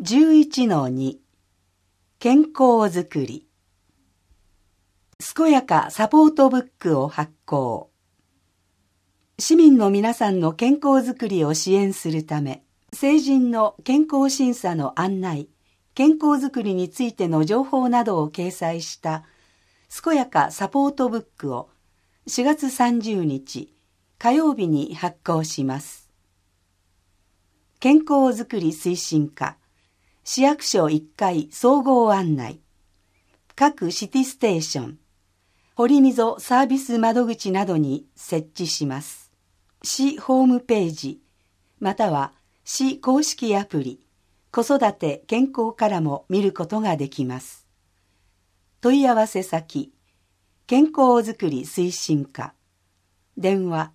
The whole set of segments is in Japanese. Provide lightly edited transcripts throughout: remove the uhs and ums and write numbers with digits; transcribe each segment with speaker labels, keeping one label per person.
Speaker 1: 11-2 健康づくり健やかサポートブックを発行。市民の皆さんの健康づくりを支援するため、成人の健康審査の案内、健康づくりについての情報などを掲載した健やかサポートブックを4月30日火曜日に発行します。健康づくり推進課市役所1階総合案内、各シティステーション、堀溝サービス窓口などに設置します。市ホームページ、または市公式アプリ、子育て健康からも見ることができます。問い合わせ先、健康づくり推進課、電話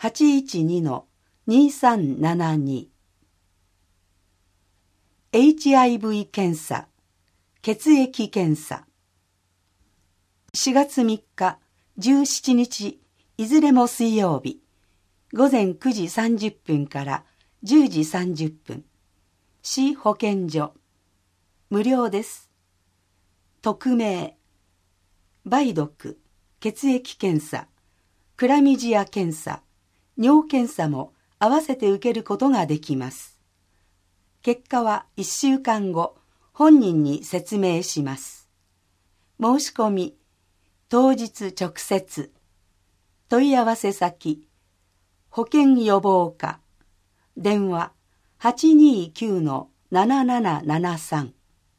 Speaker 1: 812-2372。HIV 検査、血液検査。4月3日、17日、いずれも水曜日、午前9時30分から10時30分、市保健所。無料です。匿名、梅毒、血液検査、クラミジア検査、尿検査も合わせて受けることができます。結果は1週間後、本人に説明します。申し込み、当日直接。問い合わせ先、保健予防課。電話 829-7773。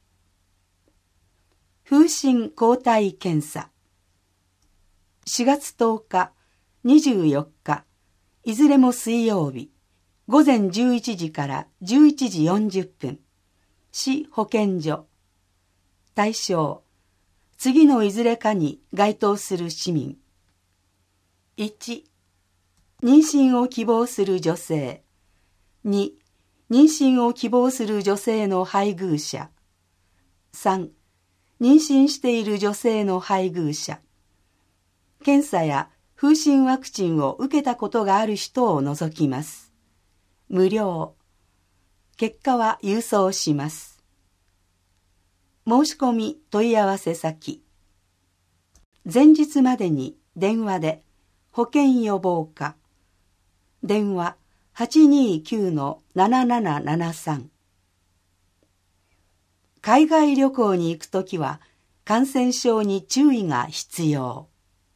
Speaker 1: 風疹抗体検査。4月10日、24日、いずれも水曜日。午前11時から11時40分、市保健所。対象、次のいずれかに該当する市民。1、妊娠を希望する女性。2、妊娠を希望する女性の配偶者。3、妊娠している女性の配偶者。検査や風疹ワクチンを受けたことがある人を除きます。無料。結果は郵送します。申し込み問い合わせ先。前日までに電話で保健予防課。電話 829-7773。海外旅行に行くときは感染症に注意が必要。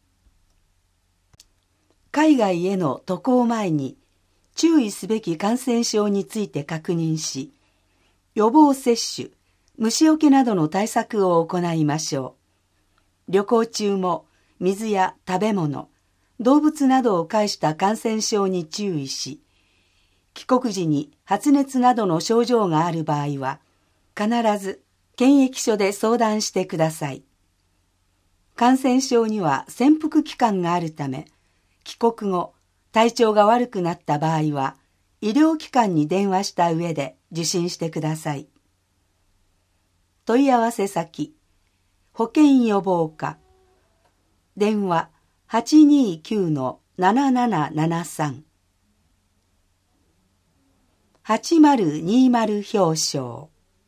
Speaker 1: 海外への渡航前に注意すべき感染症について確認し、予防接種、虫除けなどの対策を行いましょう。旅行中も水や食べ物、動物などを介した感染症に注意し、帰国時に発熱などの症状がある場合は、必ず検疫所で相談してください。感染症には潜伏期間があるため、帰国後、体調が悪くなった場合は、医療機関に電話した上で受診してください。問い合わせ先、保健予防課。電話 829-7773。8020表彰。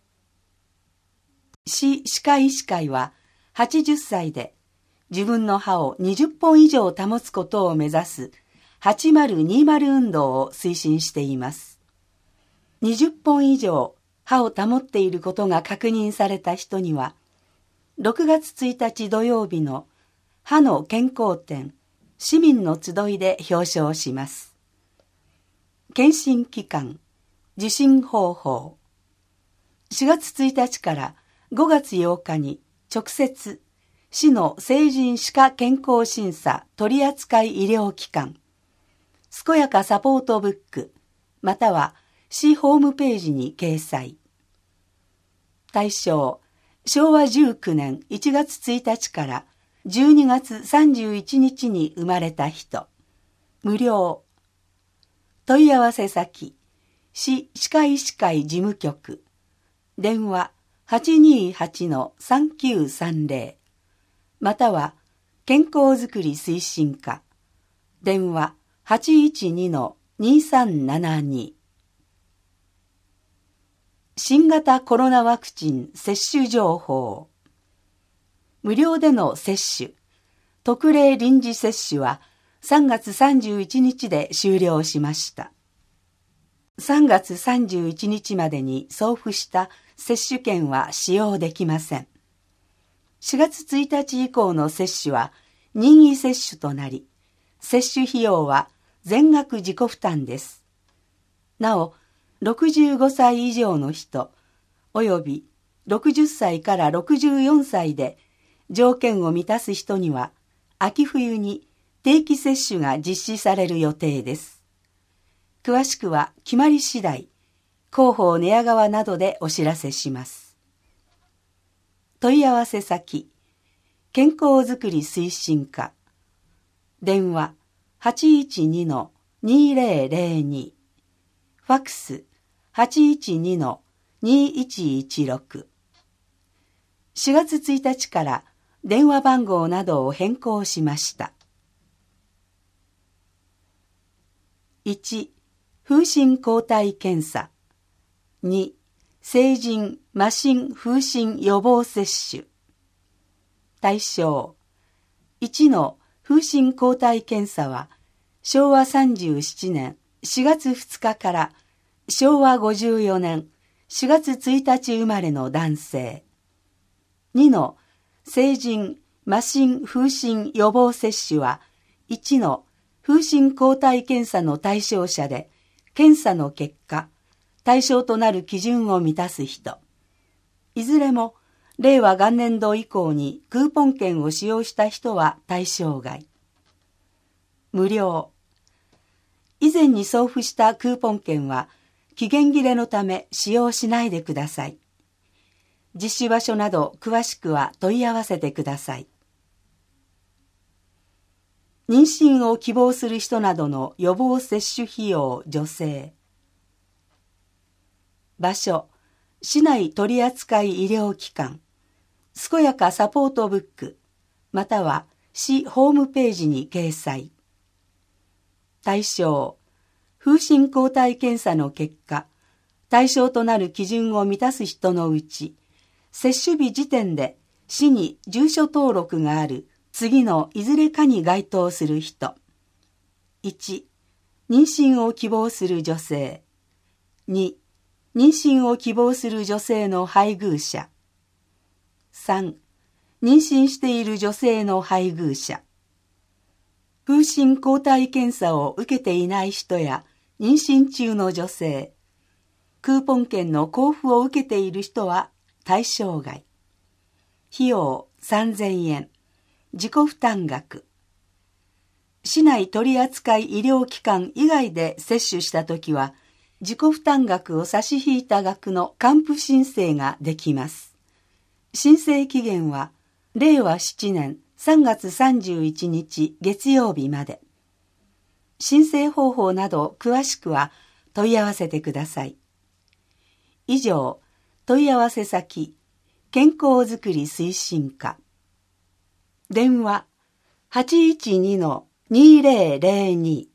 Speaker 1: 市歯科医師会は80歳で自分の歯を20本以上保つことを目指す8020運動を推進しています。20本以上歯を保っていることが確認された人には、6月1日土曜日の歯の健康展、市民の集いで表彰します。検診期間、受診方法。4月1日から5月8日に直接、市の成人歯科健康審査取扱医療機関、健やかサポートブック、または市ホームページに掲載。対象、昭和19年1月1日から12月31日に生まれた人。無料。問い合わせ先、市歯科医師会事務局。電話 828-3930。または、健康づくり推進課。電話812-2372。 新型コロナワクチン接種情報。無料での接種、特例臨時接種は3月31日で終了しました。3月31日までに送付した接種券は使用できません。4月1日以降の接種は任意接種となり、接種費用は全額自己負担です。なお、65歳以上の人、および60歳から64歳で条件を満たす人には、秋冬に定期接種が実施される予定です。詳しくは決まり次第、広報寝屋川などでお知らせします。問い合わせ先、健康づくり推進課、電話 812-2002、ファックス 812-2116。4月1日から電話番号などを変更しました。1、風疹抗体検査。2、成人・麻疹・風疹予防接種。対象。1の風疹抗体検査は、昭和37年4月2日から昭和54年4月1日生まれの男性。2の成人・麻疹・風疹予防接種は、1の風疹抗体検査の対象者で、検査の結果、対象となる基準を満たす人。いずれも、令和元年度以降にクーポン券を使用した人は対象外。無料。以前に送付したクーポン券は、期限切れのため使用しないでください。実施場所など詳しくは問い合わせてください。妊娠を希望する人などの予防接種費用助成。場所、市内取扱医療機関、健やかサポートブック、または市ホームページに掲載。対象、風疹抗体検査の結果、対象となる基準を満たす人のうち、接種日時点で市に住所登録がある次のいずれかに該当する人。1、妊娠を希望する女性。2、妊娠を希望する女性の配偶者。3、妊娠している女性の配偶者。風疹抗体検査を受けていない人や妊娠中の女性。クーポン券の交付を受けている人は対象外。費用3000円。自己負担額。市内取扱医療機関以外で接種したときは、自己負担額を差し引いた額の還付申請ができます。申請期限は、令和7年3月31日月曜日まで。申請方法など詳しくは問い合わせてください。以上、問い合わせ先、健康づくり推進課。電話 812-2002。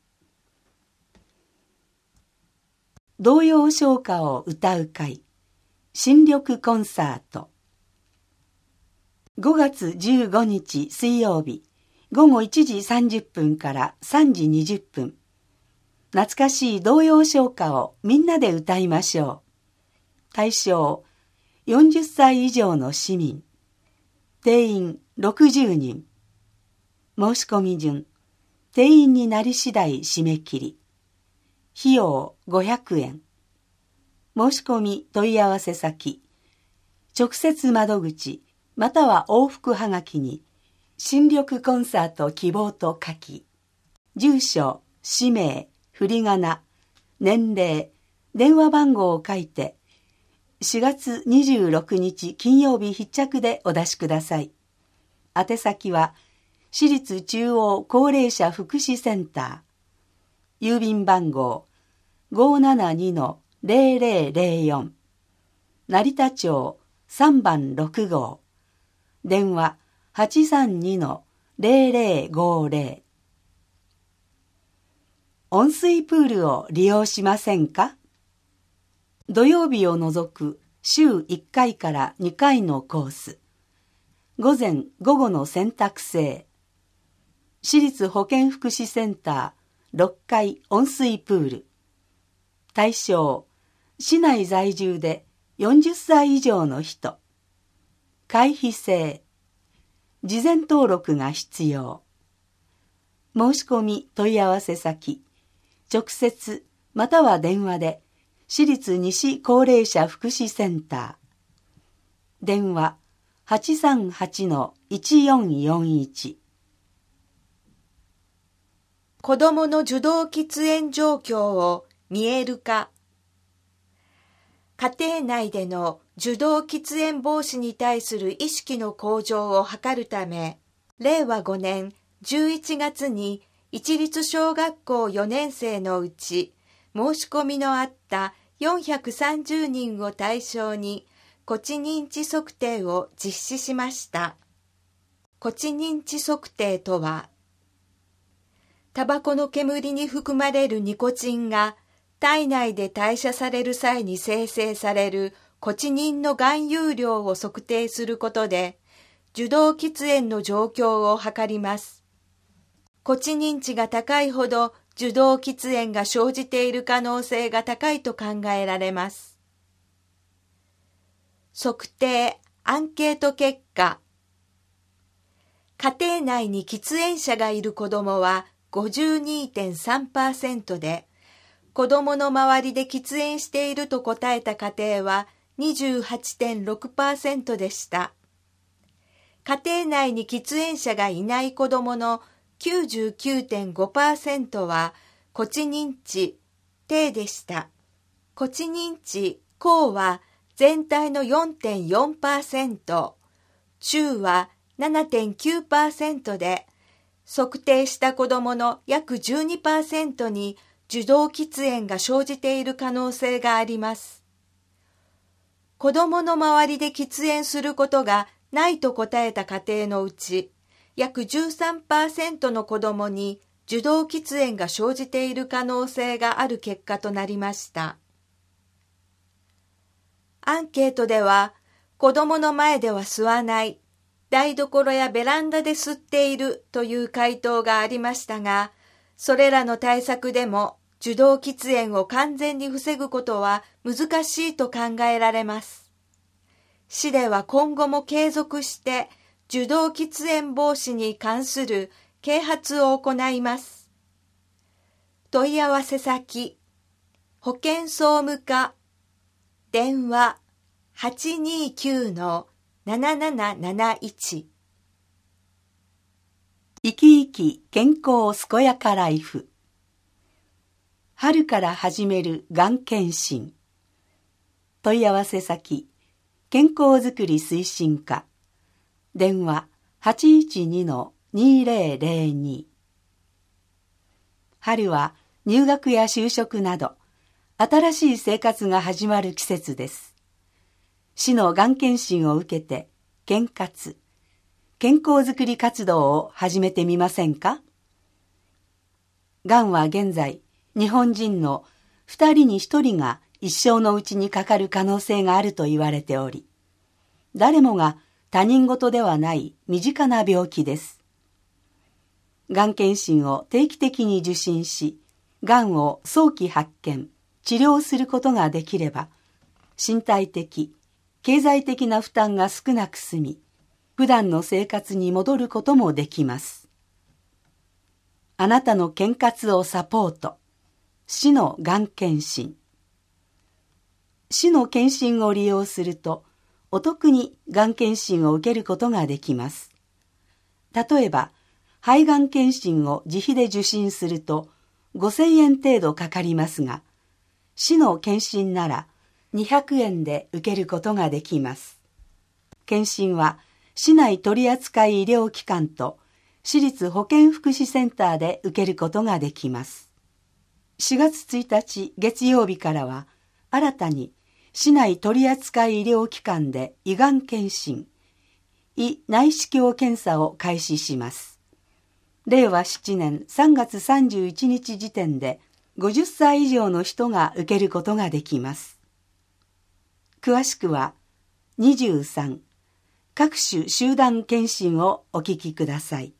Speaker 1: 童謡唱歌を歌う会、新緑コンサート。5月15日水曜日、午後1時30分から3時20分。懐かしい童謡唱歌をみんなで歌いましょう。対象、40歳以上の市民。定員60人。申し込み順、定員になり次第締め切り。費用500円。申し込み問い合わせ先、直接窓口または往復はがきに新緑コンサート希望と書き、住所、氏名、振り仮名、年齢、電話番号を書いて4月26日金曜日必着でお出しください。宛先は市立中央高齢者福祉センター、郵便番号 572-0004、成田町3番6号、電話 832-0050。温水プールを利用しませんか？ 土曜日を除く週1回から2回のコース。午前午後の選択制。市立保健福祉センター6階温水プール。対象、市内在住で40歳以上の人。会費制。事前登録が必要。申し込み問い合わせ先、直接または電話で市立西高齢者福祉センター。電話 838-1441。
Speaker 2: 子どもの受動喫煙状況を見える化。家庭内での受動喫煙防止に対する意識の向上を図るため、令和5年11月に市立小学校4年生のうち申し込みのあった430人を対象に呼気認知測定を実施しました。呼気認知測定とは、タバコの煙に含まれるニコチンが体内で代謝される際に生成されるコチニンの含有量を測定することで、受動喫煙の状況を測ります。コチ認知が高いほど受動喫煙が生じている可能性が高いと考えられます。測定アンケート結果。家庭内に喫煙者がいる子どもは 52.3% で、子どもの周りで喫煙していると答えた家庭は 28.6% でした。家庭内に喫煙者がいない子どもの 99.5% はコチ認知低でした。コチ認知高は全体の 4.4%、中は 7.9% で、測定した子どもの約 12% に受動喫煙が生じている可能性があります。子どもの周りで喫煙することがないと答えた家庭のうち、約 13% の子どもに受動喫煙が生じている可能性がある結果となりました。アンケートでは、子どもの前では吸わない、台所やベランダで吸っているという回答がありましたが、それらの対策でも受動喫煙を完全に防ぐことは難しいと考えられます。市では今後も継続して受動喫煙防止に関する啓発を行います。問い合わせ先、保健総務課、電話 829-7771。
Speaker 1: 生き生き健康健やかライフ。春から始めるがん検診。問い合わせ先、健康づくり推進課。電話 812-2002。春は入学や就職など、新しい生活が始まる季節です。市のがん検診を受けて、健活、健康づくり活動を始めてみませんか？がんは現在、日本人の2人に1人が一生のうちにかかる可能性があると言われており、誰もが他人事ではない身近な病気です。がん検診を定期的に受診し、がんを早期発見、治療することができれば、身体的、経済的な負担が少なく済み、普段の生活に戻ることもできます。あなたの健活をサポート。市のがん検診。市の検診を利用すると、お得にがん検診を受けることができます。例えば、肺がん検診を自費で受診すると5000円程度かかりますが、市の検診なら200円で受けることができます。検診は市内取扱医療機関と市立保健福祉センターで受けることができます。4月1日月曜日からは新たに市内取扱医療機関で胃がん検診、胃内視鏡検査を開始します。令和7年3月31日時点で50歳以上の人が受けることができます。 詳しくは23各種集団検診をお聞きください。